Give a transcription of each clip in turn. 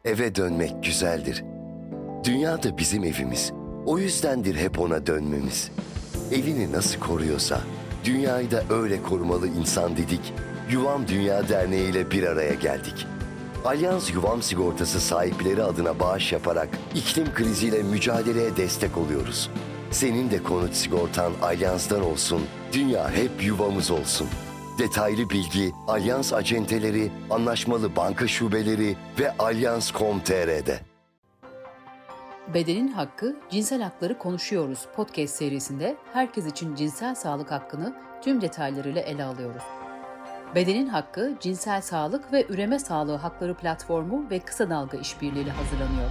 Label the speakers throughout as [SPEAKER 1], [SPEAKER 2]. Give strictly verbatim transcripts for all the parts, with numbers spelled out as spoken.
[SPEAKER 1] Eve dönmek güzeldir. Dünya da bizim evimiz. O yüzdendir hep ona dönmemiz. Evini nasıl koruyorsa, dünyayı da öyle korumalı insan dedik. Yuvam Dünya Derneği ile bir araya geldik. Alyans Yuvam Sigortası sahipleri adına bağış yaparak iklim kriziyle mücadeleye destek oluyoruz. Senin de konut sigortan Alyans'tan olsun, dünya hep yuvamız olsun. Detaylı bilgi Alyans acenteleri, anlaşmalı banka şubeleri ve alyans nokta com nokta tr'de.
[SPEAKER 2] Bedenin Hakkı, Cinsel Hakları Konuşuyoruz podcast serisinde herkes için cinsel sağlık hakkını tüm detaylarıyla ele alıyoruz. Bedenin Hakkı, Cinsel Sağlık ve Üreme Sağlığı Hakları Platformu ve Kısa Dalga işbirliğiyle hazırlanıyor.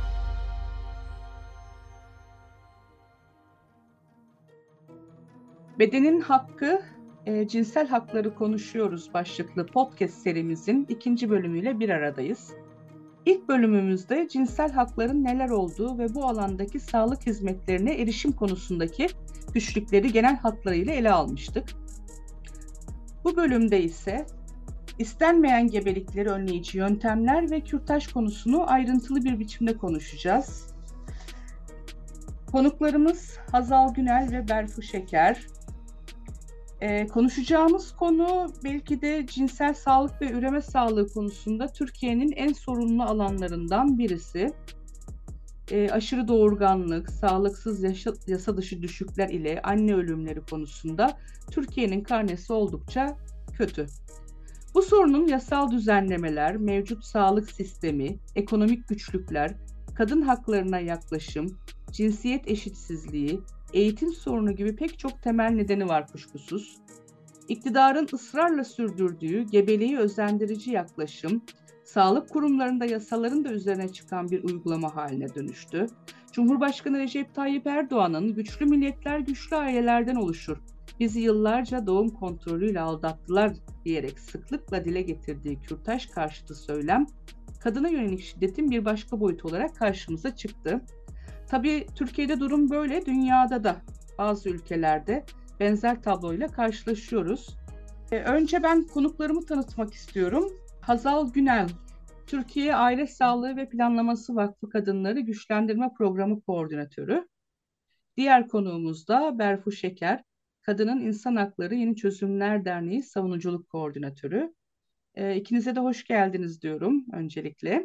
[SPEAKER 3] Bedenin Hakkı, e, Cinsel Hakları Konuşuyoruz başlıklı podcast serimizin ikinci bölümüyle bir aradayız. İlk bölümümüzde cinsel hakların neler olduğu ve bu alandaki sağlık hizmetlerine erişim konusundaki güçlükleri genel hatlarıyla ele almıştık. Bu bölümde ise istenmeyen gebelikleri önleyici yöntemler ve kürtaj konusunu ayrıntılı bir biçimde konuşacağız. Konuklarımız Hazal Günel ve Berfu Şeker. Ee, konuşacağımız konu belki de cinsel sağlık ve üreme sağlığı konusunda Türkiye'nin en sorunlu alanlarından birisi. Ee, aşırı doğurganlık, sağlıksız yaşa, yasa dışı düşükler ile anne ölümleri konusunda Türkiye'nin karnesi oldukça kötü. Bu sorunun yasal düzenlemeler, mevcut sağlık sistemi, ekonomik güçlükler, kadın haklarına yaklaşım, cinsiyet eşitsizliği, eğitim sorunu gibi pek çok temel nedeni var kuşkusuz. İktidarın ısrarla sürdürdüğü gebeliği özendirici yaklaşım, sağlık kurumlarında yasaların da üzerine çıkan bir uygulama haline dönüştü. Cumhurbaşkanı Recep Tayyip Erdoğan'ın güçlü milletler güçlü ailelerden oluşur, bizi yıllarca doğum kontrolüyle aldattılar diyerek sıklıkla dile getirdiği kürtaj karşıtı söylem, kadına yönelik şiddetin bir başka boyutu olarak karşımıza çıktı. Tabii Türkiye'de durum böyle, dünyada da bazı ülkelerde benzer tabloyla karşılaşıyoruz. Ee, önce ben konuklarımı tanıtmak istiyorum. Hazal Günel, Türkiye Aile Sağlığı ve Planlaması Vakfı Kadınları Güçlendirme Programı Koordinatörü. Diğer konuğumuz da Berfu Şeker, Kadının İnsan Hakları Yeni Çözümler Derneği Savunuculuk Koordinatörü. Ee, ikinize de hoş geldiniz diyorum öncelikle.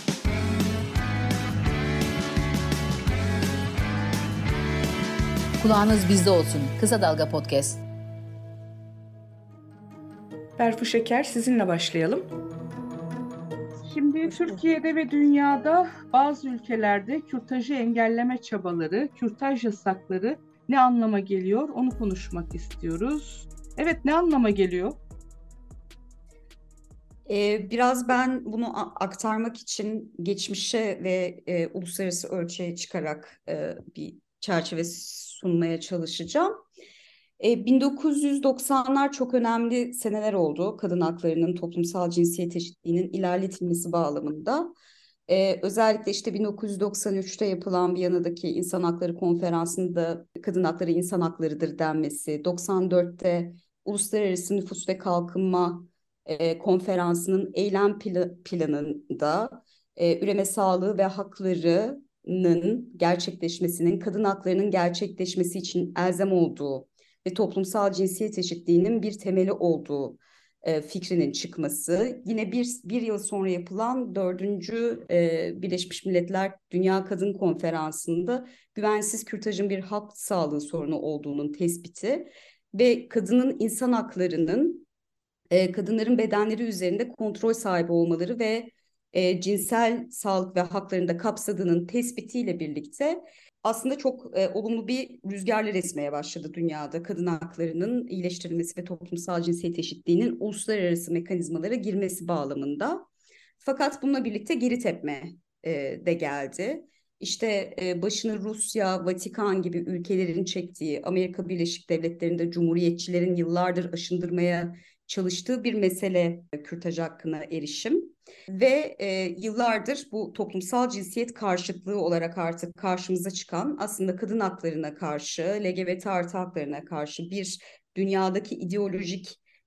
[SPEAKER 2] Kulağınız bizde olsun. Kısa Dalga Podcast.
[SPEAKER 3] Berfu Şeker, sizinle başlayalım. Şimdi Türkiye'de ve dünyada bazı ülkelerde kürtajı engelleme çabaları, kürtaj yasakları ne anlama geliyor onu konuşmak istiyoruz. Evet, ne anlama geliyor?
[SPEAKER 4] Ee, biraz ben bunu a- aktarmak için geçmişe ve e, uluslararası ölçeğe çıkarak e, bir çerçeve sunmaya çalışacağım. E, bin dokuz yüz doksanlar çok önemli seneler oldu kadın haklarının, toplumsal cinsiyet eşitliğinin ilerletilmesi bağlamında. E, özellikle işte bin dokuz yüz doksan üçte yapılan Viyana'daki İnsan Hakları Konferansı'nda kadın hakları insan haklarıdır denmesi, doksan dörtte Uluslararası Nüfus ve Kalkınma e, Konferansı'nın eylem pla- planında e, üreme sağlığı ve haklarının gerçekleşmesinin, kadın haklarının gerçekleşmesi için elzem olduğu ve toplumsal cinsiyet eşitliğinin bir temeli olduğu e, fikrinin çıkması. Yine bir, bir yıl sonra yapılan dördüncü e, Birleşmiş Milletler Dünya Kadın Konferansı'nda güvensiz kürtajın bir halk sağlığı sorunu olduğunun tespiti ve kadının insan haklarının e, kadınların bedenleri üzerinde kontrol sahibi olmaları ve e, cinsel sağlık ve haklarını da kapsadığının tespitiyle birlikte aslında çok e, olumlu bir rüzgarlar esmeye başladı dünyada. Kadın haklarının iyileştirilmesi ve toplumsal cinsiyet eşitliğinin uluslararası mekanizmalara girmesi bağlamında. Fakat bununla birlikte geri tepme e, de geldi. İşte e, başını Rusya, Vatikan gibi ülkelerin çektiği, Amerika Birleşik Devletleri'nde cumhuriyetçilerin yıllardır aşındırmaya çalıştığı bir mesele kürtaj hakkına erişim. Ve e, yıllardır bu toplumsal cinsiyet karşıtlığı olarak artık karşımıza çıkan, aslında kadın haklarına karşı, L G B T artı haklarına karşı bir dünyadaki ideolojik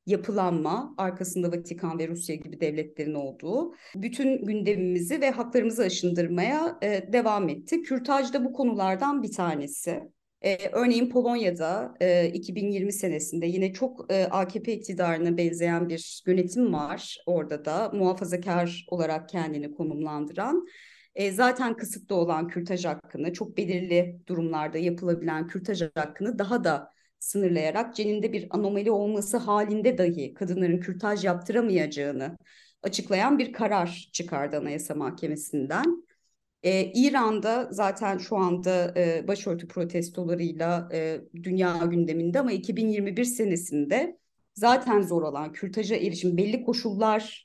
[SPEAKER 4] yapılanma, arkasında Vatikan ve Rusya gibi devletlerin olduğu, bütün gündemimizi ve haklarımızı aşındırmaya e, devam etti. Kürtaj da bu konulardan bir tanesi. Ee, örneğin Polonya'da e, iki bin yirmi senesinde yine çok e, A K P iktidarına benzeyen bir yönetim var orada da, muhafazakar olarak kendini konumlandıran. E, zaten kısıtlı olan kürtaj hakkını, çok belirli durumlarda yapılabilen kürtaj hakkını daha da sınırlayarak ceninde bir anomali olması halinde dahi kadınların kürtaj yaptıramayacağını açıklayan bir karar çıkardı Anayasa Mahkemesi'nden. Ee, İran'da zaten şu anda e, başörtü protestolarıyla e, dünya gündeminde, ama iki bin yirmi bir senesinde zaten zor olan kürtaja erişim, belli koşullar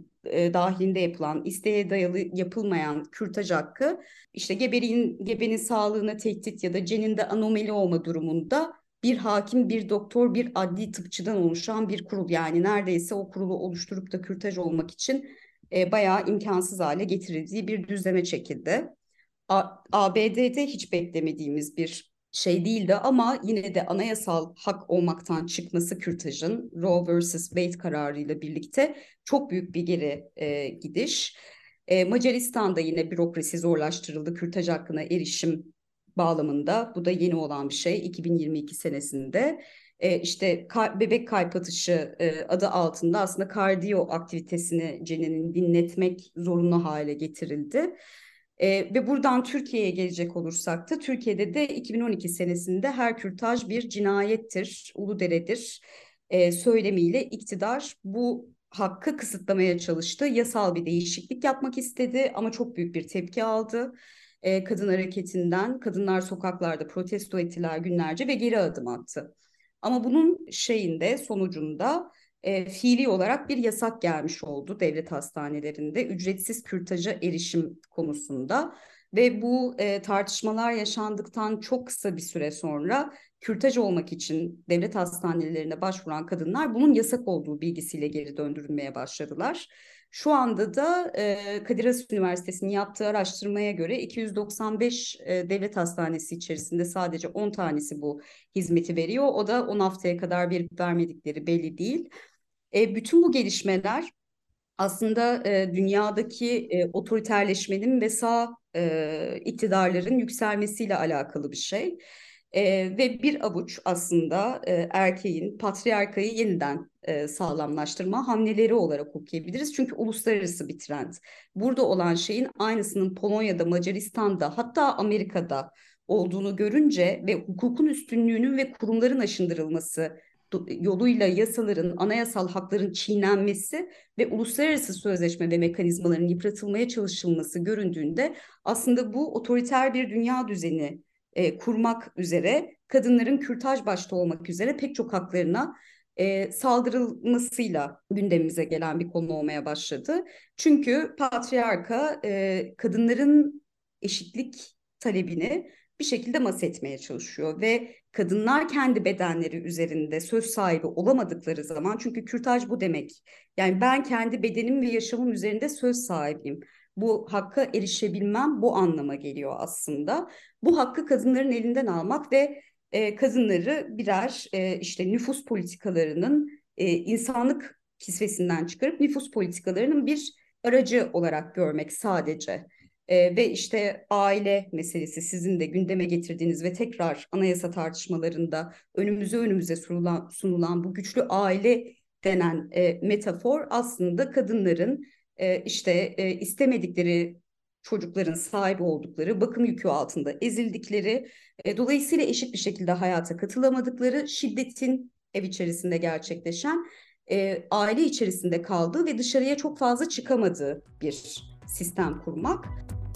[SPEAKER 4] e, dahilinde yapılan, isteğe dayalı yapılmayan kürtaj hakkı, işte gebenin, gebenin sağlığına tehdit ya da ceninde anomali olma durumunda bir hakim, bir doktor, bir adli tıpçıdan oluşan bir kurul, yani neredeyse o kurulu oluşturup da kürtaj olmak için e, bayağı imkansız hale getirildiği bir düzleme çekildi. A- ABD'de hiç beklemediğimiz bir şey değildi, ama yine de anayasal hak olmaktan çıkması kürtajın Roe versus Wade kararıyla birlikte çok büyük bir geri e, gidiş. E, Macaristan'da yine bürokrasi zorlaştırıldı kürtaj hakkına erişim bağlamında. Bu da yeni olan bir şey iki bin yirmi iki senesinde. E, işte ka- bebek kalp atışı e, adı altında aslında kardiyo aktivitesini ceninin dinletmek zorunlu hale getirildi. E, ve buradan Türkiye'ye gelecek olursak da, Türkiye'de de iki bin on iki senesinde her kürtaj bir cinayettir, Uludere'dir e, söylemiyle iktidar bu hakkı kısıtlamaya çalıştı. Yasal bir değişiklik yapmak istedi ama çok büyük bir tepki aldı. E, kadın hareketinden, kadınlar sokaklarda protesto ettiler günlerce ve geri adım attı. Ama bunun şeyinde, sonucunda e, fiili olarak bir yasak gelmiş oldu devlet hastanelerinde ücretsiz kürtaja erişim konusunda. Ve bu e, tartışmalar yaşandıktan çok kısa bir süre sonra kürtaj olmak için devlet hastanelerine başvuran kadınlar bunun yasak olduğu bilgisiyle geri döndürülmeye başladılar. Şu anda da e, Kadir Has Üniversitesi'nin yaptığı araştırmaya göre iki yüz doksan beş e, devlet hastanesi içerisinde sadece on tanesi bu hizmeti veriyor. O da on haftaya kadar verip vermedikleri belli değil. E, bütün bu gelişmeler aslında e, dünyadaki e, otoriterleşmenin ve sağ e, iktidarların yükselmesiyle alakalı bir şey. E, ve bir avuç aslında e, erkeğin patriarkayı yeniden e, sağlamlaştırma hamleleri olarak okuyabiliriz. Çünkü uluslararası bir trend. Burada olan şeyin aynısının Polonya'da, Macaristan'da, hatta Amerika'da olduğunu görünce ve hukukun üstünlüğünün ve kurumların aşındırılması yoluyla yasaların, anayasal hakların çiğnenmesi ve uluslararası sözleşme ve mekanizmaların yıpratılmaya çalışılması göründüğünde, aslında bu otoriter bir dünya düzeni e, kurmak üzere kadınların kürtaj başta olmak üzere pek çok haklarına e, saldırılmasıyla gündemimize gelen bir konu olmaya başladı. Çünkü patriarka e, kadınların eşitlik talebini bir şekilde mashetmeye çalışıyor ve kadınlar kendi bedenleri üzerinde söz sahibi olamadıkları zaman, çünkü kürtaj bu demek. Yani ben kendi bedenim ve yaşamım üzerinde söz sahibiyim. Bu hakka erişebilmem bu anlama geliyor aslında. Bu hakkı kadınların elinden almak ve e, kadınları birer e, işte nüfus politikalarının e, insanlık kisvesinden çıkarıp nüfus politikalarının bir aracı olarak görmek sadece. Ee, ve işte aile meselesi, sizin de gündeme getirdiğiniz ve tekrar anayasa tartışmalarında önümüze önümüze sunulan, sunulan bu güçlü aile denen e, metafor, aslında kadınların e, işte e, istemedikleri çocukların sahibi oldukları, bakım yükü altında ezildikleri, e, dolayısıyla eşit bir şekilde hayata katılamadıkları, şiddetin ev içerisinde gerçekleşen, e, aile içerisinde kaldığı ve dışarıya çok fazla çıkamadığı bir sistem kurmak.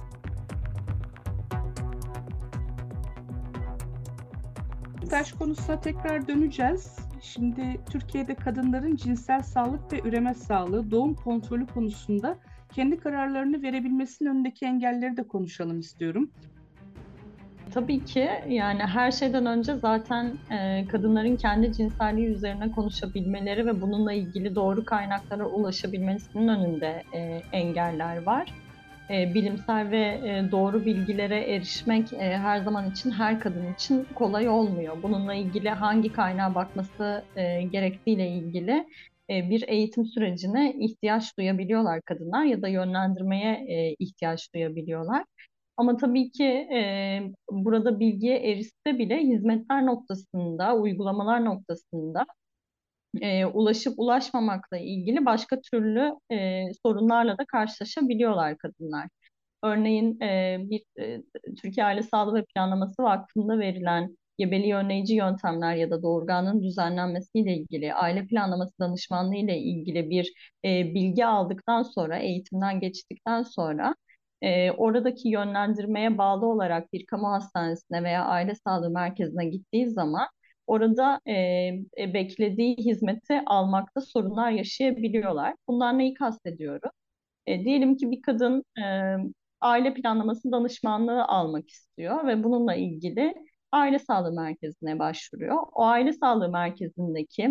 [SPEAKER 3] Kürtaj konusuna tekrar döneceğiz. Şimdi Türkiye'de kadınların cinsel sağlık ve üreme sağlığı, doğum kontrolü konusunda kendi kararlarını verebilmesinin önündeki engelleri de konuşalım istiyorum.
[SPEAKER 5] Tabii ki, yani her şeyden önce zaten e, kadınların kendi cinselliği üzerine konuşabilmeleri ve bununla ilgili doğru kaynaklara ulaşabilmesinin önünde e, engeller var. e, bilimsel ve e, doğru bilgilere erişmek e, her zaman için her kadın için kolay olmuyor. Bununla ilgili hangi kaynağa bakması e, gerektiğiyle ilgili e, bir eğitim sürecine ihtiyaç duyabiliyorlar kadınlar ya da yönlendirmeye e, ihtiyaç duyabiliyorlar. Ama tabii ki e, burada bilgiye erişse bile hizmetler noktasında, uygulamalar noktasında e, ulaşıp ulaşmamakla ilgili başka türlü e, sorunlarla da karşılaşabiliyorlar kadınlar. Örneğin e, bir e, Türkiye Aile Sağlığı ve Planlaması Vakfı'nda verilen gebeliği önleyici yöntemler ya da doğurganlığın düzenlenmesiyle ilgili, aile planlaması danışmanlığı ile ilgili bir e, bilgi aldıktan sonra, eğitimden geçtikten sonra e, oradaki yönlendirmeye bağlı olarak bir kamu hastanesine veya aile sağlığı merkezine gittiği zaman orada e, e, beklediği hizmeti almakta sorunlar yaşayabiliyorlar. Bundan neyi kastediyorum? E, diyelim ki bir kadın e, aile planlaması danışmanlığı almak istiyor ve bununla ilgili aile sağlığı merkezine başvuruyor. O aile sağlığı merkezindeki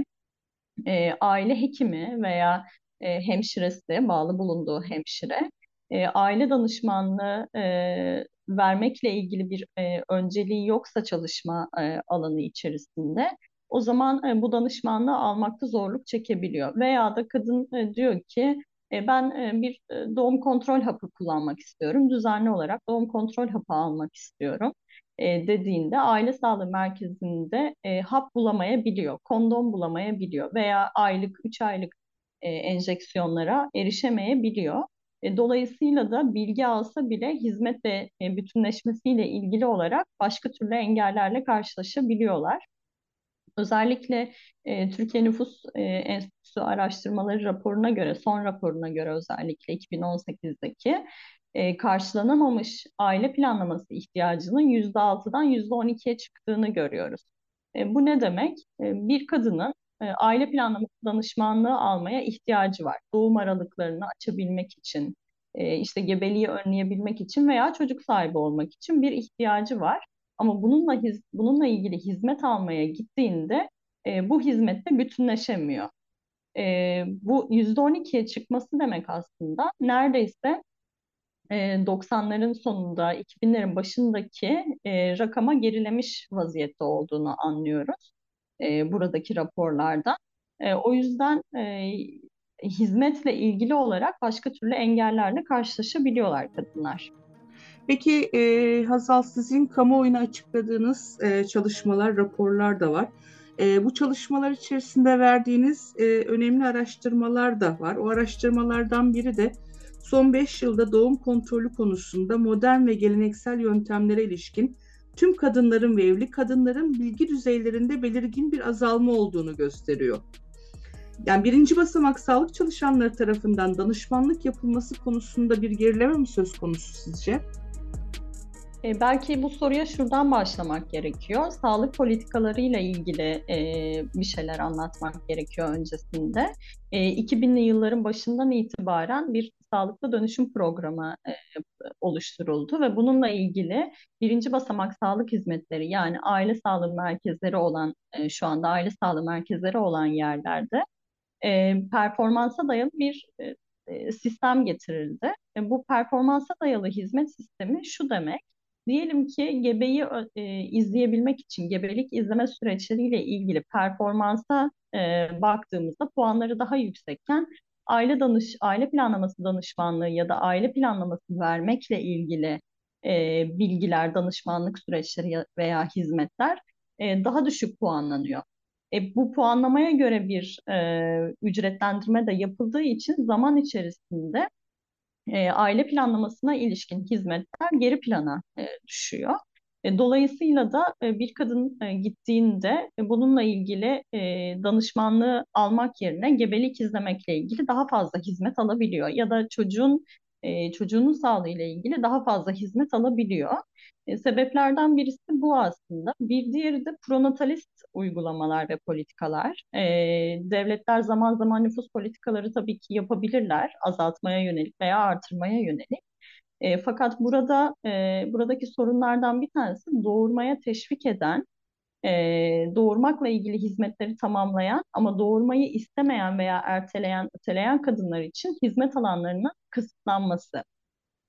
[SPEAKER 5] e, aile hekimi veya e, hemşiresi, bağlı bulunduğu hemşire, e, aile danışmanlığı e, vermekle ilgili bir e, önceliği yoksa çalışma e, alanı içerisinde, o zaman e, bu danışmanlığı almakta zorluk çekebiliyor. Veya da kadın e, diyor ki, e, ben e, bir e, doğum kontrol hapı kullanmak istiyorum, düzenli olarak doğum kontrol hapı almak istiyorum e, dediğinde aile sağlığı merkezinde e, hap bulamayabiliyor, kondom bulamayabiliyor veya aylık, üç aylık e, enjeksiyonlara erişemeyebiliyor. E, dolayısıyla da bilgi alsa bile hizmetle e, bütünleşmesiyle ilgili olarak başka türlü engellerle karşılaşabiliyorlar. Özellikle e, Türkiye Nüfus e, Enstitüsü araştırmaları raporuna göre, son raporuna göre özellikle iki bin on sekizdeki e, karşılanamamış aile planlaması ihtiyacının yüzde altıdan yüzde on ikiye çıktığını görüyoruz. E, bu ne demek? E, bir kadının e, aile planlaması danışmanlığı almaya ihtiyacı var. Doğum aralıklarını açabilmek için, e, işte gebeliği önleyebilmek için veya çocuk sahibi olmak için bir ihtiyacı var. Ama bununla hiz- bununla ilgili hizmet almaya gittiğinde e, bu hizmette bütünleşemiyor. E, bu yüzde on ikiye çıkması demek aslında neredeyse e, doksanların sonunda, iki binlerin başındaki e, rakama gerilemiş vaziyette olduğunu anlıyoruz e, buradaki raporlarda. E, o yüzden e, hizmetle ilgili olarak başka türlü engellerle karşılaşabiliyorlar kadınlar.
[SPEAKER 3] Peki e, Hazal, sizin kamuoyuna açıkladığınız e, çalışmalar, raporlar da var. E, bu çalışmalar içerisinde verdiğiniz e, önemli araştırmalar da var. O araştırmalardan biri de son beş yılda doğum kontrolü konusunda modern ve geleneksel yöntemlere ilişkin tüm kadınların ve evli kadınların bilgi düzeylerinde belirgin bir azalma olduğunu gösteriyor. Yani birinci basamak sağlık çalışanları tarafından danışmanlık yapılması konusunda bir gerileme mi söz konusu sizce?
[SPEAKER 5] E, belki bu soruya şuradan başlamak gerekiyor. Sağlık politikalarıyla ilgili e, bir şeyler anlatmak gerekiyor öncesinde. E, iki binli yılların başından itibaren bir sağlıklı dönüşüm programı e, oluşturuldu ve bununla ilgili birinci basamak sağlık hizmetleri, yani aile sağlığı merkezleri olan, e, şu anda aile sağlığı merkezleri olan yerlerde e, performansa dayalı bir e, e, sistem getirildi. E, bu performansa dayalı hizmet sistemi şu demek: diyelim ki gebeyi e, izleyebilmek için gebelik izleme süreçleriyle ilgili performansa e, baktığımızda puanları daha yüksekken aile danış aile planlaması danışmanlığı ya da aile planlaması vermekle ilgili e, bilgiler, danışmanlık süreçleri veya hizmetler e, daha düşük puanlanıyor. E, bu puanlamaya göre bir e, ücretlendirme de yapıldığı için zaman içerisinde e, aile planlamasına ilişkin hizmetler geri plana e, düşüyor. E, dolayısıyla da e, bir kadın e, gittiğinde e, bununla ilgili e, danışmanlığı almak yerine gebelik izlemekle ilgili daha fazla hizmet alabiliyor ya da çocuğun e, çocuğunun sağlığı ile ilgili daha fazla hizmet alabiliyor. E, sebeplerden birisi bu aslında. Bir diğeri de pronatalist uygulamalar ve politikalar. E, devletler zaman zaman nüfus politikaları tabii ki yapabilirler, azaltmaya yönelik veya artırmaya yönelik. E, fakat burada e, buradaki sorunlardan bir tanesi doğurmaya teşvik eden, e, doğurmakla ilgili hizmetleri tamamlayan ama doğurmayı istemeyen veya erteleyen, öteleyen kadınlar için hizmet alanlarının kısıtlanması.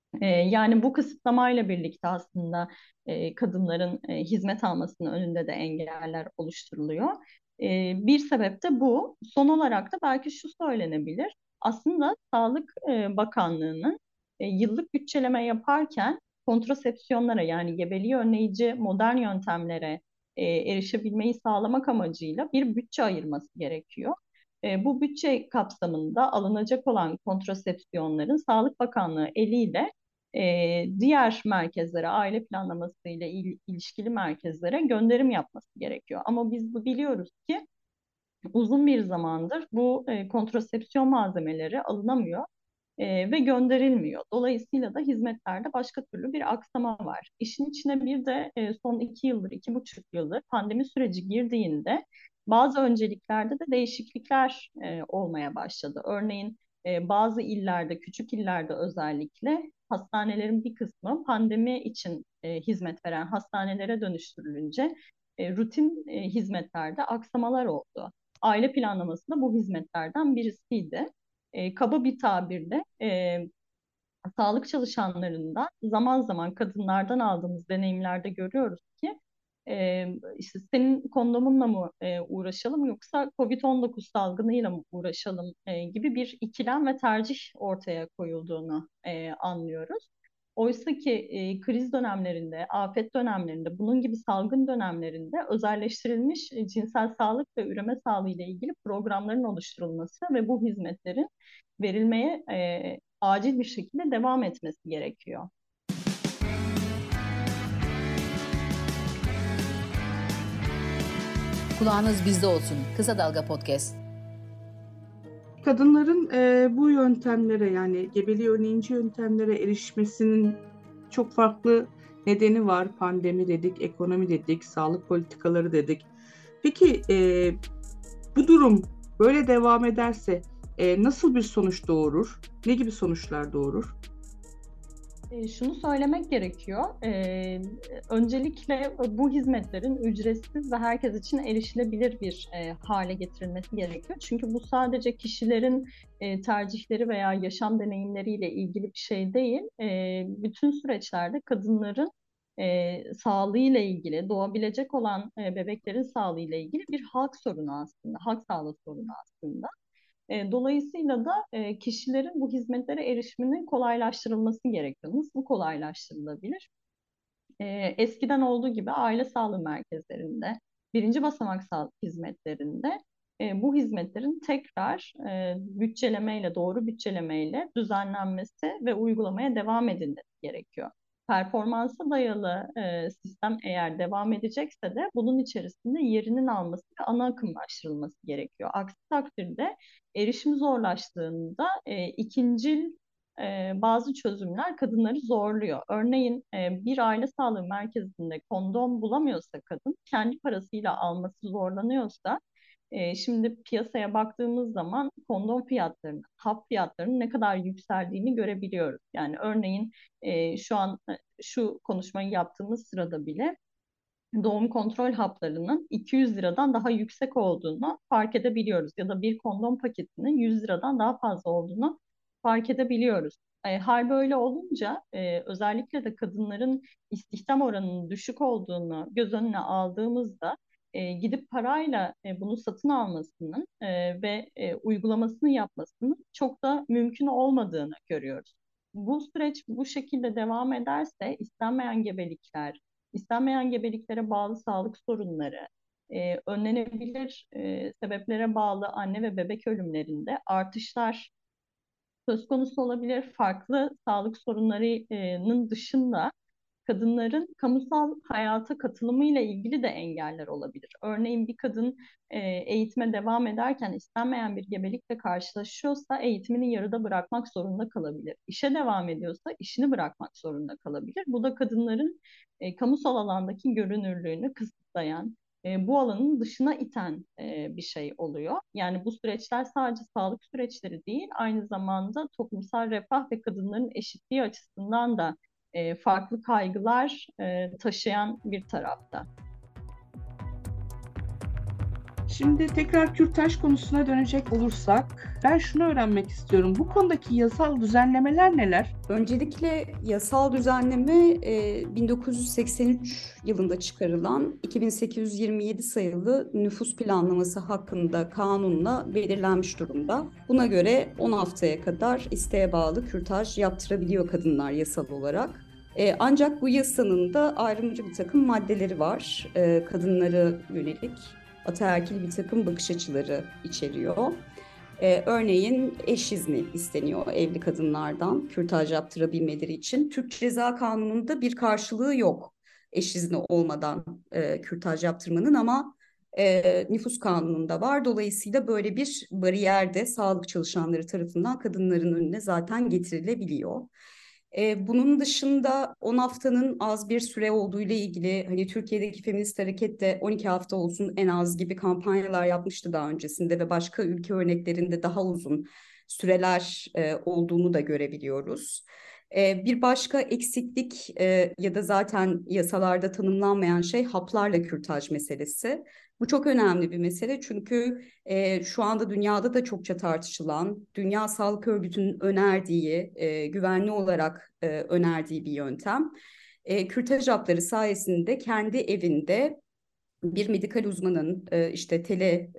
[SPEAKER 5] E, yani bu kısıtlamayla birlikte aslında e, kadınların e, hizmet almasının önünde de engeller oluşturuluyor. E, bir sebep de bu. Son olarak da belki şu söylenebilir. Aslında Sağlık e, Bakanlığı'nın e, yıllık bütçeleme yaparken kontrasepsiyonlara yani gebeliği önleyici modern yöntemlere e, erişebilmeyi sağlamak amacıyla bir bütçe ayırması gerekiyor. E, bu bütçe kapsamında alınacak olan kontrasepsiyonların Sağlık Bakanlığı eliyle e, diğer merkezlere, aile planlaması ile il, ilişkili merkezlere gönderim yapması gerekiyor. Ama biz bu biliyoruz ki uzun bir zamandır bu e, kontrasepsiyon malzemeleri alınamıyor e, ve gönderilmiyor. Dolayısıyla da hizmetlerde başka türlü bir aksama var. İşin içine bir de e, son iki yıldır, iki buçuk yıldır pandemi süreci girdiğinde bazı önceliklerde de değişiklikler e, olmaya başladı. Örneğin e, bazı illerde, küçük illerde özellikle hastanelerin bir kısmı pandemi için e, hizmet veren hastanelere dönüştürülünce e, rutin e, hizmetlerde aksamalar oldu. Aile planlaması da bu hizmetlerden birisiydi. E, kaba bir tabirle e, sağlık çalışanlarından zaman zaman kadınlardan aldığımız deneyimlerde görüyoruz ki e, işte senin kondomunla mı e, uğraşalım yoksa kovid on dokuz salgınıyla mı uğraşalım e, gibi bir ikilem ve tercih ortaya koyulduğunu e, anlıyoruz. Oysa ki e, kriz dönemlerinde, afet dönemlerinde, bunun gibi salgın dönemlerinde özelleştirilmiş e, cinsel sağlık ve üreme sağlığı ile ilgili programların oluşturulması ve bu hizmetlerin verilmeye e, acil bir şekilde devam etmesi gerekiyor.
[SPEAKER 2] Kulağınız bizde olsun. Kısa Dalga Podcast.
[SPEAKER 3] Kadınların e, bu yöntemlere yani gebeliği önleyici yöntemlere erişmesinin çok farklı nedeni var. Pandemi dedik, ekonomi dedik, sağlık politikaları dedik. Peki e, bu durum böyle devam ederse e, nasıl bir sonuç doğurur? Ne gibi sonuçlar doğurur?
[SPEAKER 5] E, şunu söylemek gerekiyor. E, öncelikle bu hizmetlerin ücretsiz ve herkes için erişilebilir bir e, hale getirilmesi gerekiyor. Çünkü bu sadece kişilerin e, tercihleri veya yaşam deneyimleriyle ilgili bir şey değil. E, bütün süreçlerde kadınların e, sağlığıyla ilgili, doğabilecek olan e, bebeklerin sağlığıyla ilgili bir halk sorunu aslında, halk sağlığı sorunu aslında. E, dolayısıyla da e, kişilerin bu hizmetlere erişiminin kolaylaştırılması gerekiyor. Nasıl kolaylaştırılabilir? E, eskiden olduğu gibi aile sağlığı merkezlerinde, birinci basamak sağlık hizmetlerinde e, bu hizmetlerin tekrar e, bütçelemeyle, doğru bütçelemeyle düzenlenmesi ve uygulamaya devam edilmesi gerekiyor. Performansa dayalı e, sistem eğer devam edecekse de bunun içerisinde yerinin alması ve ana akımlaştırılması gerekiyor. Aksi takdirde erişim zorlaştığında e, ikincil e, bazı çözümler kadınları zorluyor. Örneğin e, bir aile sağlığı merkezinde kondom bulamıyorsa kadın, kendi parasıyla alması zorlanıyorsa, e, şimdi piyasaya baktığımız zaman kondom fiyatlarının, hap fiyatlarının ne kadar yükseldiğini görebiliyoruz. Yani örneğin e, şu an e, şu konuşmayı yaptığımız sırada bile doğum kontrol haplarının iki yüz liradan daha yüksek olduğunu fark edebiliyoruz. Ya da bir kondom paketinin yüz liradan daha fazla olduğunu fark edebiliyoruz. E, hal böyle olunca e, özellikle de kadınların istihdam oranının düşük olduğunu göz önüne aldığımızda e, gidip parayla e, bunu satın almasının e, ve e, uygulamasını yapmasının çok da mümkün olmadığını görüyoruz. Bu süreç bu şekilde devam ederse istenmeyen gebelikler, İstenmeyen gebeliklere bağlı sağlık sorunları, e, önlenebilir e, sebeplere bağlı anne ve bebek ölümlerinde artışlar söz konusu olabilir. Farklı sağlık sorunlarının dışında kadınların kamusal hayata katılımıyla ilgili de engeller olabilir. Örneğin bir kadın e, eğitime devam ederken istenmeyen bir gebelikle karşılaşıyorsa eğitimini yarıda bırakmak zorunda kalabilir. İşe devam ediyorsa işini bırakmak zorunda kalabilir. Bu da kadınların e, kamusal alandaki görünürlüğünü kısıtlayan, e, bu alanın dışına iten e, bir şey oluyor. Yani bu süreçler sadece sağlık süreçleri değil, aynı zamanda toplumsal refah ve kadınların eşitliği açısından da e, farklı kaygılar e, taşıyan bir tarafta.
[SPEAKER 3] Şimdi tekrar kürtaj konusuna dönecek olursak, ben şunu öğrenmek istiyorum. Bu konudaki yasal düzenlemeler neler?
[SPEAKER 4] Öncelikle yasal düzenleme e, bin dokuz yüz seksen üç yılında çıkarılan iki bin sekiz yüz yirmi yedi sayılı nüfus planlaması hakkında kanunla belirlenmiş durumda. Buna göre on haftaya kadar isteğe bağlı kürtaj yaptırabiliyor kadınlar yasal olarak. E, ancak bu yasanın da ayrımcı bir takım maddeleri var. E, kadınlara yönelik ataerkil bir takım bakış açıları içeriyor. Ee, örneğin eş izni isteniyor evli kadınlardan kürtaj yaptırabilmeleri için. Türk Ceza Kanunu'nda bir karşılığı yok eş izni olmadan e, kürtaj yaptırmanın, ama e, nüfus kanununda var. Dolayısıyla böyle bir bariyer de sağlık çalışanları tarafından kadınların önüne zaten getirilebiliyor. E, bunun dışında on haftanın az bir süre olduğu ile ilgili hani Türkiye'deki feminist hareket de on iki hafta olsun en az gibi kampanyalar yapmıştı daha öncesinde ve başka ülke örneklerinde daha uzun süreler e, olduğunu da görebiliyoruz. E, bir başka eksiklik e, ya da zaten yasalarda tanımlanmayan şey haplarla kürtaj meselesi. Bu çok önemli bir mesele çünkü e, şu anda dünyada da çokça tartışılan, Dünya Sağlık Örgütü'nün önerdiği, e, güvenli olarak e, önerdiği bir yöntem. E, kürtaj hapları sayesinde kendi evinde bir medikal uzmanın e, işte tele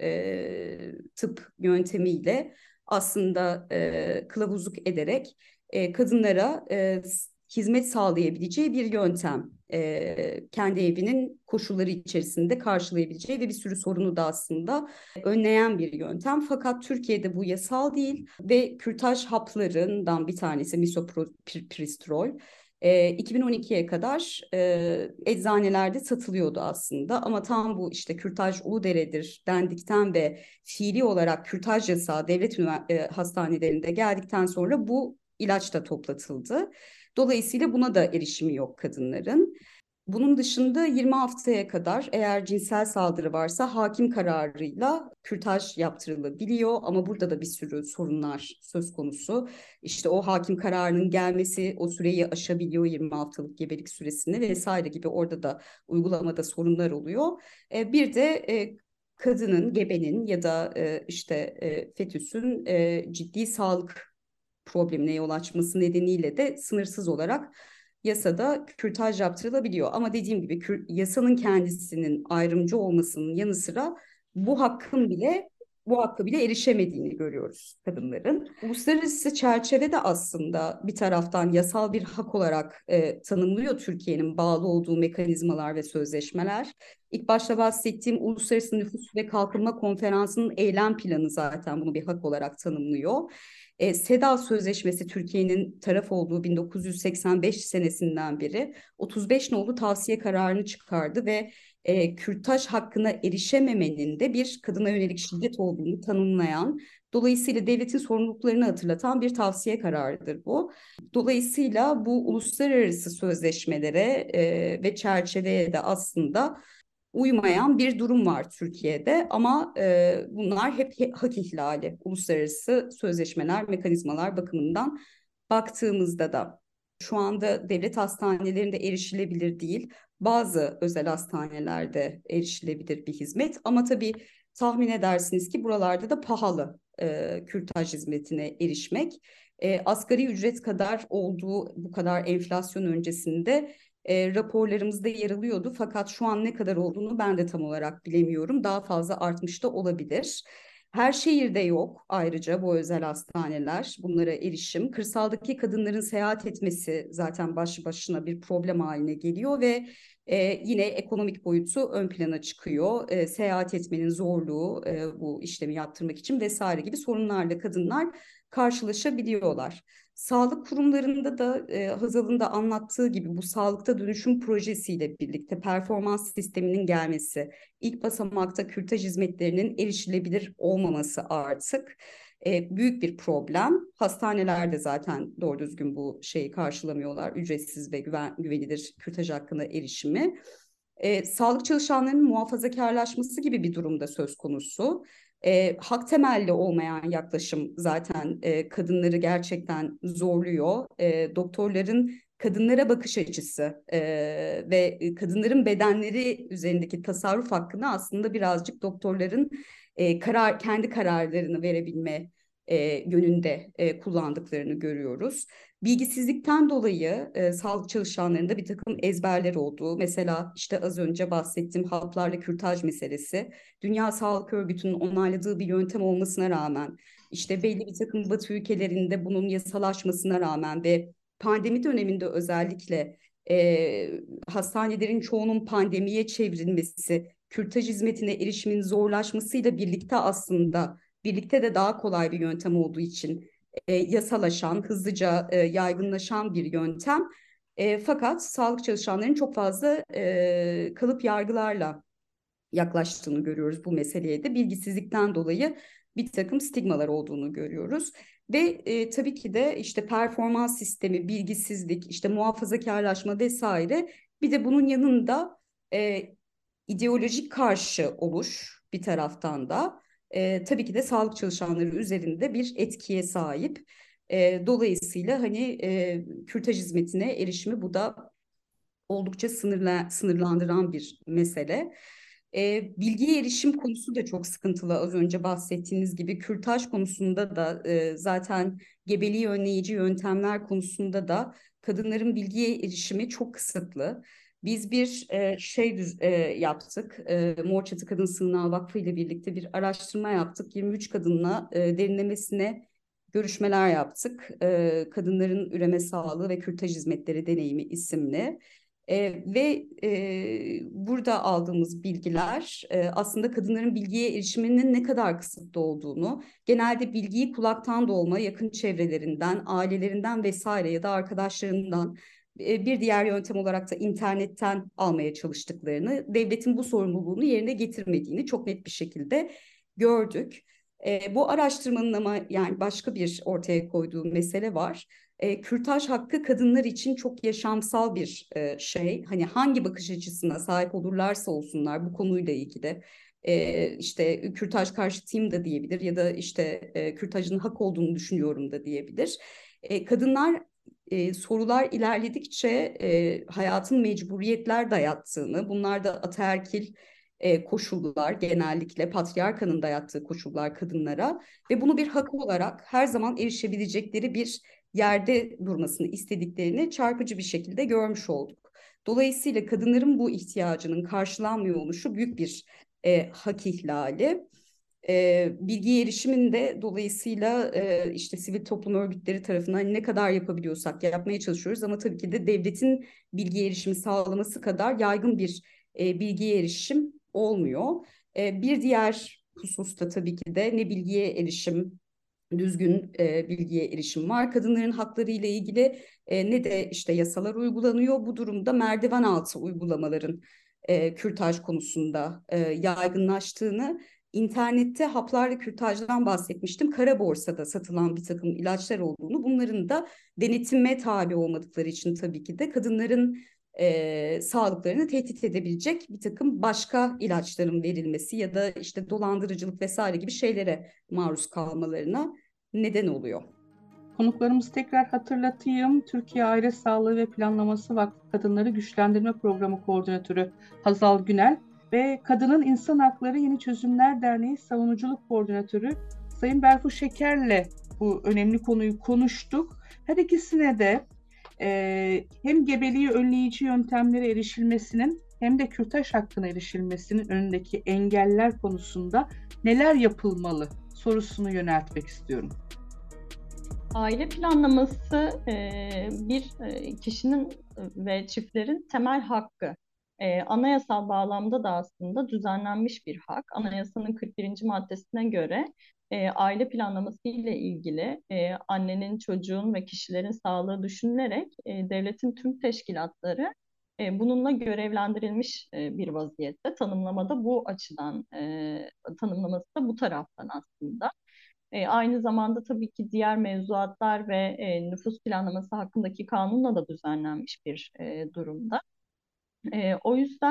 [SPEAKER 4] e, tıp yöntemiyle aslında e, kılavuzluk ederek e, kadınlara e, hizmet sağlayabileceği bir yöntem. E, kendi evinin koşulları içerisinde karşılayabileceği ve bir sürü sorunu da aslında önleyen bir yöntem. Fakat Türkiye'de bu yasal değil ve kürtaj haplarından bir tanesi misoprostol. E, iki bin on ikiye kadar e, eczanelerde satılıyordu aslında, ama tam bu işte kürtaj Uludere'dir dendikten ve fiili olarak kürtaj yasağı devlet e, hastanelerinde geldikten sonra bu ilaç da toplatıldı. Dolayısıyla buna da erişimi yok kadınların. Bunun dışında yirmi haftaya kadar eğer cinsel saldırı varsa hakim kararıyla kürtaj yaptırılabiliyor, ama burada da bir sürü sorunlar söz konusu. İşte o hakim kararının gelmesi o süreyi aşabiliyor, yirmi haftalık gebelik süresini vesaire gibi, orada da uygulamada sorunlar oluyor. E, bir de e, kadının, gebenin ya da e, işte e, fetüsün e, ciddi sağlık problemine yol açması nedeniyle de sınırsız olarak yasada kürtaj yaptırılabiliyor. Ama dediğim gibi kür, yasanın kendisinin ayrımcı olmasının yanı sıra bu hakkın bile bu hakka bile erişemediğini görüyoruz kadınların. Uluslararası çerçevede aslında bir taraftan yasal bir hak olarak e, tanımlıyor Türkiye'nin bağlı olduğu mekanizmalar ve sözleşmeler. İlk başta bahsettiğim Uluslararası Nüfus ve Kalkınma Konferansı'nın eylem planı zaten bunu bir hak olarak tanımlıyor. E, SEDAW Sözleşmesi Türkiye'nin taraf olduğu bin dokuz yüz seksen beş senesinden beri otuz beş nolu tavsiye kararını çıkardı ve e, kürtaj hakkına erişememenin de bir kadına yönelik şiddet olduğunu tanımlayan, dolayısıyla devletin sorumluluklarını hatırlatan bir tavsiye kararıdır bu. Dolayısıyla bu uluslararası sözleşmelere e, ve çerçeveye de aslında uymayan bir durum var Türkiye'de, ama e, bunlar hep, hep hak ihlali. Uluslararası sözleşmeler, mekanizmalar bakımından baktığımızda da şu anda devlet hastanelerinde erişilebilir değil, bazı özel hastanelerde erişilebilir bir hizmet, ama tabii tahmin edersiniz ki buralarda da pahalı e, kürtaj hizmetine erişmek. E, asgari ücret kadar olduğu bu kadar enflasyon öncesinde E, raporlarımızda yer alıyordu. Fakat şu an ne kadar olduğunu ben de tam olarak bilemiyorum. Daha fazla artmış da olabilir. Her şehirde yok ayrıca bu özel hastaneler, bunlara erişim. Kırsaldaki kadınların seyahat etmesi zaten başlı başına bir problem haline geliyor ve e, yine ekonomik boyutu ön plana çıkıyor. E, seyahat etmenin zorluğu, e, bu işlemi yaptırmak için vesaire gibi sorunlarla kadınlar karşılaşabiliyorlar. Sağlık kurumlarında da e, Hazal'ın da anlattığı gibi bu sağlıkta dönüşüm projesiyle birlikte performans sisteminin gelmesi, ilk basamakta kürtaj hizmetlerinin erişilebilir olmaması artık e, büyük bir problem. Hastanelerde zaten doğru düzgün bu şeyi karşılamıyorlar, ücretsiz ve güven, güvenilir kürtaj hakkına erişimi. E, sağlık çalışanlarının muhafazakarlaşması gibi bir durumda söz konusu. E, hak temelli olmayan yaklaşım zaten e, kadınları gerçekten zorluyor. E, doktorların kadınlara bakış açısı e, ve kadınların bedenleri üzerindeki tasarruf hakkını aslında birazcık doktorların e, karar kendi kararlarını verebilme e, yönünde e, kullandıklarını görüyoruz. Bilgisizlikten dolayı e, sağlık çalışanlarında bir takım ezberler olduğu, mesela işte az önce bahsettiğim haplarla kürtaj meselesi, Dünya Sağlık Örgütü'nün onayladığı bir yöntem olmasına rağmen, işte belli bir takım Batı ülkelerinde bunun yasalaşmasına rağmen ve pandemi döneminde özellikle e, hastanelerin çoğunun pandemiye çevrilmesi, kürtaj hizmetine erişimin zorlaşmasıyla birlikte aslında birlikte de daha kolay bir yöntem olduğu için e, yasalaşan, hızlıca e, yaygınlaşan bir yöntem. E, fakat sağlık çalışanlarının çok fazla e, kalıp yargılarla yaklaştığını görüyoruz bu meseleye de. Bilgisizlikten dolayı bir takım stigmalar olduğunu görüyoruz. Ve e, tabii ki de işte performans sistemi, bilgisizlik, işte muhafazakarlaşma vesaire. Bir de bunun yanında e, ideolojik karşı oluş bir taraftan da e, tabii ki de sağlık çalışanları üzerinde bir etkiye sahip. E, dolayısıyla hani e, kürtaj hizmetine erişimi bu da oldukça sınırla, sınırlandıran bir mesele. E, bilgiye erişim konusu da çok sıkıntılı. Az önce bahsettiğiniz gibi kürtaj konusunda da e, zaten gebeliği önleyici yöntemler konusunda da kadınların bilgiye erişimi çok kısıtlı. Biz bir e, şey düz, e, yaptık. E, Mor Çatı Kadın Sığınağı Vakfı ile birlikte bir araştırma yaptık. yirmi üç kadınla e, derinlemesine görüşmeler yaptık. E, Kadınların Üreme Sağlığı ve Kürtaj Hizmetleri Deneyimi isimli. E, ve e, burada aldığımız bilgiler e, aslında kadınların bilgiye erişiminin ne kadar kısıtlı olduğunu, genelde bilgiyi kulaktan dolma, yakın çevrelerinden, ailelerinden vesaire ya da arkadaşlarından, e, bir diğer yöntem olarak da internetten almaya çalıştıklarını, devletin bu sorumluluğunu yerine getirmediğini çok net bir şekilde gördük. E, bu araştırmanın ama yani başka bir ortaya koyduğu mesele var. E, kürtaj hakkı kadınlar için çok yaşamsal bir e, şey. Hani hangi bakış açısına sahip olurlarsa olsunlar bu konuyla ilgili. E, işte kürtaj karşıtıyım da diyebilir ya da işte e, kürtajın hak olduğunu düşünüyorum da diyebilir. E, kadınlar e, sorular ilerledikçe e, hayatın mecburiyetler dayattığını, bunlar da ataerkil e, koşullar, genellikle patriarkanın dayattığı koşullar kadınlara ve bunu bir hak olarak her zaman erişebilecekleri bir yerde durmasını istediklerini çarpıcı bir şekilde görmüş olduk. Dolayısıyla kadınların bu ihtiyacının karşılanmıyor oluşu büyük bir e, hak ihlali. E, bilgi erişiminde dolayısıyla e, işte sivil toplum örgütleri tarafından ne kadar yapabiliyorsak yapmaya çalışıyoruz ama tabii ki de devletin bilgi erişimi sağlaması kadar yaygın bir e, bilgiye erişim olmuyor. E, bir diğer hususta tabii ki de ne bilgiye erişim, düzgün e, bilgiye erişim var. Kadınların hakları ile ilgili e, ne de işte yasalar uygulanıyor. Bu durumda merdiven altı uygulamaların e, kürtaj konusunda e, yaygınlaştığını, internette haplarla kürtajdan bahsetmiştim. Kara borsada satılan bir takım ilaçlar olduğunu, bunların da denetime tabi olmadıkları için tabii ki de kadınların e, sağlıklarını tehdit edebilecek bir takım başka ilaçların verilmesi ya da işte dolandırıcılık vesaire gibi şeylere maruz kalmalarına neden oluyor.
[SPEAKER 3] Konuklarımızı tekrar hatırlatayım. Türkiye Aile Sağlığı ve Planlaması Vakfı Kadınları Güçlendirme Programı Koordinatörü Hazal Günel ve Kadının İnsan Hakları Yeni Çözümler Derneği Savunuculuk Koordinatörü Sayın Berfu Şeker'le bu önemli konuyu konuştuk. Her ikisine de e, hem gebeliği önleyici yöntemlere erişilmesinin hem de kürtaj hakkına erişilmesinin önündeki engeller konusunda neler yapılmalı sorusunu yöneltmek istiyorum.
[SPEAKER 5] Aile planlaması bir kişinin ve çiftlerin temel hakkı. Anayasal bağlamda da aslında düzenlenmiş bir hak. Anayasanın kırk birinci maddesine göre aile planlaması ile ilgili annenin, çocuğun ve kişilerin sağlığı düşünülerek devletin tüm teşkilatları bununla görevlendirilmiş bir vaziyette. Tanımlamada bu açıdan, tanımlaması da bu taraftan aslında. E, aynı zamanda tabii ki diğer mevzuatlar ve e, nüfus planlaması hakkındaki kanunla da düzenlenmiş bir e, durumda. E, o yüzden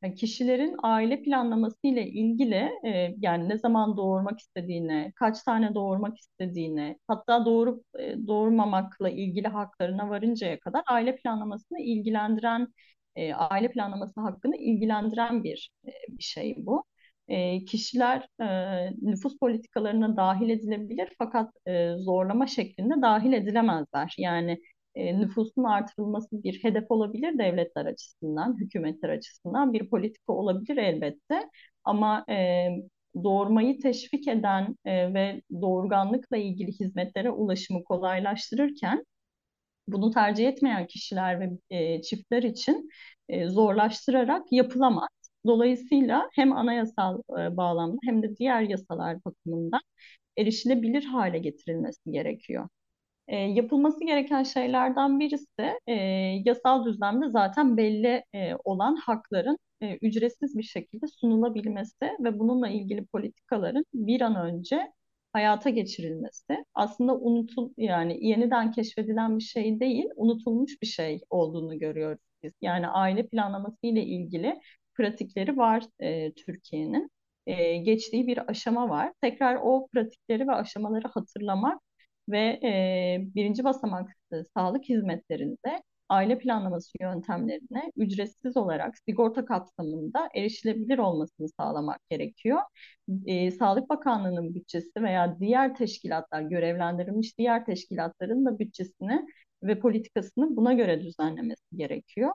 [SPEAKER 5] Yani kişilerin aile planlaması ile ilgili e, yani ne zaman doğurmak istediğine, kaç tane doğurmak istediğine, hatta doğurup e, doğurmamakla ilgili haklarına varıncaya kadar aile planlamasını ilgilendiren, e, aile planlaması hakkını ilgilendiren bir e, bir şey bu. E, kişiler e, nüfus politikalarına dahil edilebilir fakat e, zorlama şeklinde dahil edilemezler. Yani e, nüfusun artırılması bir hedef olabilir devletler açısından, hükümetler açısından bir politika olabilir elbette. Ama e, doğurmayı teşvik eden e, ve doğurganlıkla ilgili hizmetlere ulaşımı kolaylaştırırken bunu tercih etmeyen kişiler ve e, çiftler için e, zorlaştırarak yapılamaz. Dolayısıyla hem anayasal e, bağlamda hem de diğer yasalar bakımından erişilebilir hale getirilmesi gerekiyor. E, yapılması gereken şeylerden birisi e, yasal düzlemde zaten belli e, olan hakların e, ücretsiz bir şekilde sunulabilmesi ve bununla ilgili politikaların bir an önce hayata geçirilmesi. Aslında unutul yani yeniden keşfedilen bir şey değil, unutulmuş bir şey olduğunu görüyoruz biz. Yani aile planlaması ile ilgili pratikleri var e, Türkiye'nin. E, geçtiği bir aşama var. Tekrar o pratikleri ve aşamaları hatırlamak ve e, birinci basamak e, sağlık hizmetlerinde aile planlaması yöntemlerine ücretsiz olarak sigorta kapsamında erişilebilir olmasını sağlamak gerekiyor. E, Sağlık Bakanlığı'nın bütçesi veya diğer teşkilatlar, görevlendirilmiş diğer teşkilatların da bütçesini ve politikasını buna göre düzenlemesi gerekiyor.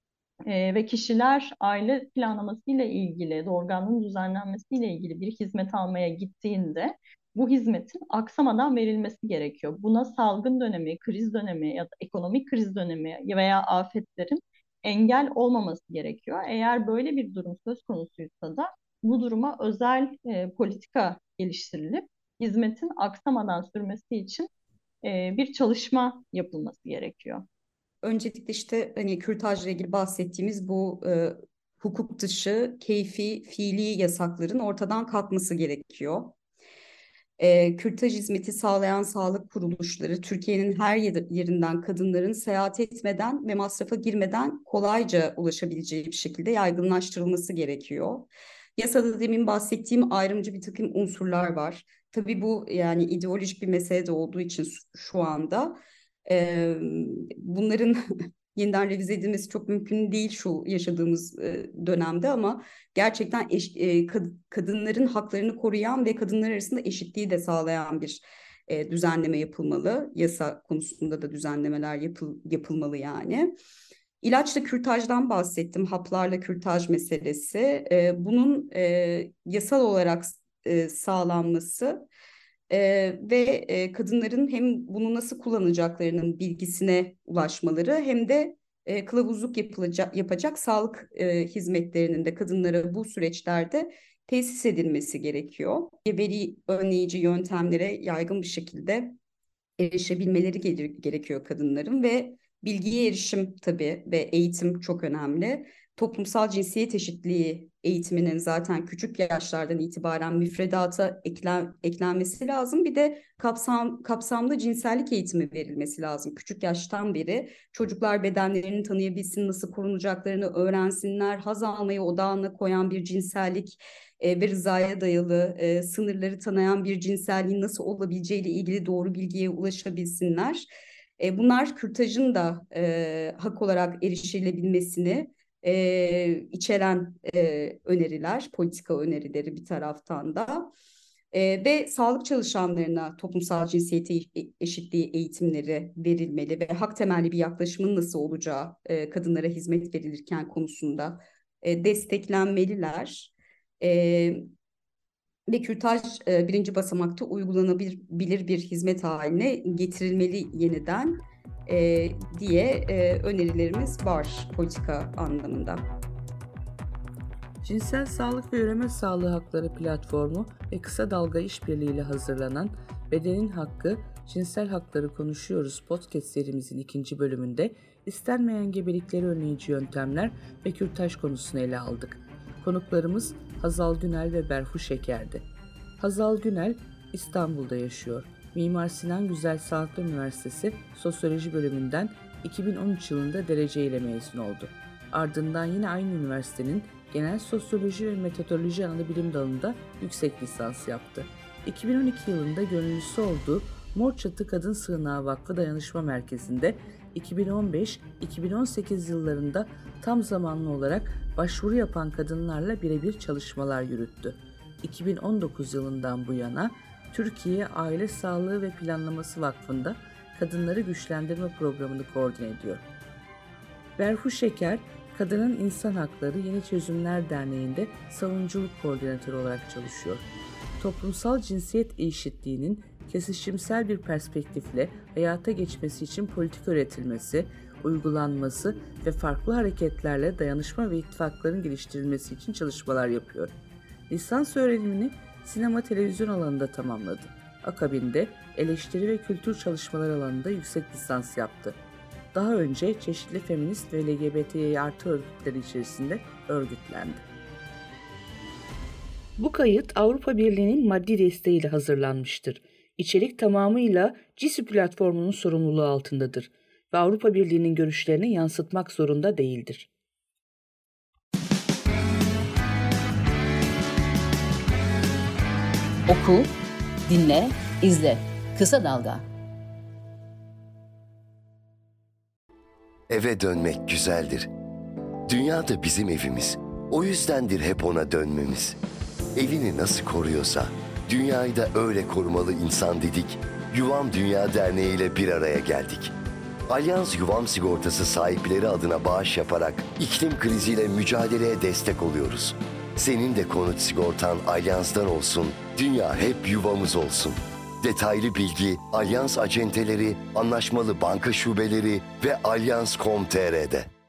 [SPEAKER 5] E, ve kişiler aile planlaması ile ilgili, doğurganlığın düzenlenmesi ile ilgili bir hizmet almaya gittiğinde bu hizmetin aksamadan verilmesi gerekiyor. Buna salgın dönemi, kriz dönemi ya da ekonomik kriz dönemi veya afetlerin engel olmaması gerekiyor. Eğer böyle bir durum söz konusuysa da bu duruma özel e, politika geliştirilip hizmetin aksamadan sürmesi için e, bir çalışma yapılması gerekiyor.
[SPEAKER 4] Öncelikle işte hani kürtajla ilgili bahsettiğimiz bu e, hukuk dışı, keyfi, fiili yasakların ortadan kalkması gerekiyor. E, kürtaj hizmeti sağlayan sağlık kuruluşları Türkiye'nin her yerinden kadınların seyahat etmeden ve masrafa girmeden kolayca ulaşabileceği bir şekilde yaygınlaştırılması gerekiyor. Yasada demin bahsettiğim ayrımcı bir takım unsurlar var. Tabii bu yani ideolojik bir mesele de olduğu için şu anda e, bunların yeniden revize edilmesi çok mümkün değil şu yaşadığımız e, dönemde ama gerçekten eş, e, kad, kadınların haklarını koruyan ve kadınlar arasında eşitliği de sağlayan bir e, düzenleme yapılmalı. Yasa konusunda da düzenlemeler yapıl, yapılmalı yani. İlaçla kürtajdan bahsettim, haplarla kürtaj meselesi. E, bunun e, yasal olarak e, sağlanması e, ve e, kadınların hem bunu nasıl kullanacaklarının bilgisine ulaşmaları hem de e, kılavuzluk yapılacak, yapacak sağlık e, hizmetlerinin de kadınlara bu süreçlerde tesis edilmesi gerekiyor. Veri önleyici yöntemlere yaygın bir şekilde erişebilmeleri gerekiyor kadınların ve bilgiye erişim tabii ve eğitim çok önemli. Toplumsal cinsiyet eşitliği eğitiminin zaten küçük yaşlardan itibaren müfredata eklen, eklenmesi lazım. Bir de kapsam, kapsamlı cinsellik eğitimi verilmesi lazım. Küçük yaştan beri çocuklar bedenlerini tanıyabilsin, nasıl korunacaklarını öğrensinler, haz almayı odağına koyan bir cinsellik e, ve rızaya dayalı e, sınırları tanıyan bir cinselliğin nasıl olabileceğiyle ilgili doğru bilgiye ulaşabilsinler. E, bunlar kürtajın da e, hak olarak erişilebilmesini e, içeren e, öneriler, politika önerileri bir taraftan da. E, ve sağlık çalışanlarına toplumsal cinsiyeti eşitliği eğitimleri verilmeli ve hak temelli bir yaklaşımın nasıl olacağı e, kadınlara hizmet verilirken konusunda e, desteklenmeliler. E, ve kürtaj e, birinci basamakta uygulanabilir bir hizmet haline getirilmeli yeniden e, diye e, önerilerimiz var politika anlamında.
[SPEAKER 6] Cinsel Sağlık ve Üreme Sağlığı Hakları Platformu ve Kısa Dalga İşbirliğiyle hazırlanan Bedenin Hakkı, Cinsel Hakları Konuşuyoruz podcast serimizin ikinci bölümünde istenmeyen gebelikleri önleyici yöntemler ve kürtaj konusunu ele aldık. Konuklarımız Hazal Günel ve Berfu Şeker'di. Hazal Günel İstanbul'da yaşıyor. Mimar Sinan Güzel Sanatlar Üniversitesi Sosyoloji bölümünden iki bin on üç yılında derece ile mezun oldu. Ardından yine aynı üniversitenin Genel Sosyoloji ve Metodoloji Anabilim dalında yüksek lisans yaptı. iki bin on iki yılında gönüllüsü olduğu Mor Çatı Kadın Sığınağı Vakfı Dayanışma Merkezi'nde iki bin on beş iki bin on sekiz yıllarında tam zamanlı olarak başvuru yapan kadınlarla birebir çalışmalar yürüttü. iki bin on dokuz yılından bu yana Türkiye Aile Sağlığı ve Planlaması Vakfı'nda Kadınları Güçlendirme Programı'nı koordine ediyor. Berfu Şeker, Kadının İnsan Hakları Yeni Çözümler Derneği'nde savunuculuk koordinatörü olarak çalışıyor. Toplumsal cinsiyet eşitliğinin kesişimsel bir perspektifle hayata geçmesi için politika üretilmesi, uygulanması ve farklı hareketlerle dayanışma ve ittifakların geliştirilmesi için çalışmalar yapıyor. Lisans öğrenimini sinema televizyon alanında tamamladı. Akabinde eleştiri ve kültür çalışmalar alanında yüksek lisans yaptı. Daha önce çeşitli feminist ve L G B T artı örgütleri içerisinde örgütlendi. Bu kayıt Avrupa Birliği'nin maddi desteğiyle hazırlanmıştır. İçerik tamamıyla CİSİ platformunun sorumluluğu altındadır ve Avrupa Birliği'nin görüşlerini yansıtmak zorunda değildir.
[SPEAKER 2] Oku, dinle, izle. Kısa Dalga.
[SPEAKER 1] Eve dönmek güzeldir. Dünya da bizim evimiz. O yüzdendir hep ona dönmemiz. Evini nasıl koruyorsa, dünyayı da öyle korumalı insan dedik. Yuvam Dünya Derneği ile bir araya geldik. Alyans Yuvam Sigortası sahipleri adına bağış yaparak iklim kriziyle mücadeleye destek oluyoruz. Senin de konut sigortan Alyans'tan olsun, dünya hep yuvamız olsun. Detaylı bilgi Alyans acenteleri, anlaşmalı banka şubeleri ve alyans nokta com nokta tr'de.